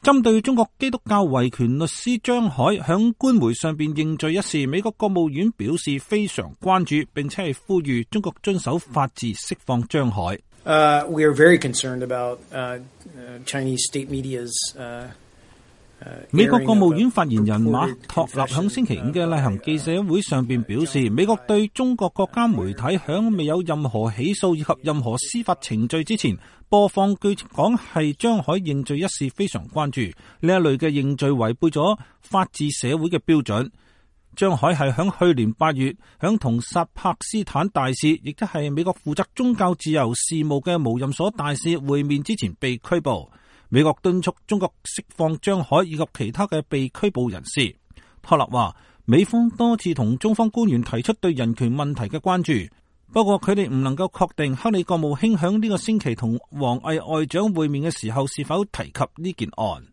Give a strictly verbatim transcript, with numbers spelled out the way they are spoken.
針對中國基督教維權律師張海響官媒上邊認罪一事，美國國務院表示非常關注，並且係呼籲中國遵守法治釋放張海。 Uh, we are very concerned about uh, Chinese state media's uh, 美國國務院發言人馬托納響星期五嘅例行記者會上邊表示，美國對中國國家媒體響未有任何起訴以及任何司法程序之前播放據講係張海認罪一事非常關注。呢一類嘅認罪違背咗法治社會嘅標準。張海係響去年八月響同薩帕斯坦大使，亦即係美國負責宗教自由事務嘅無任所大使會面之前被拘捕。美國敦促中國釋放張海以及其他嘅被拘捕人士。托納話，美方多次同中方官員提出對人權問題嘅關注，不過佢哋唔能夠確定克里國務卿響呢個星期同王毅外長會面嘅時候是否提及呢件案。